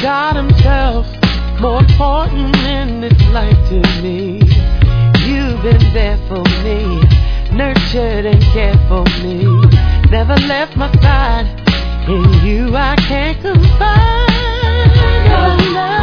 God himself, more important in this life to me. You've been there for me, nurtured and cared for me. Never left my side, in you I can't confide. Your love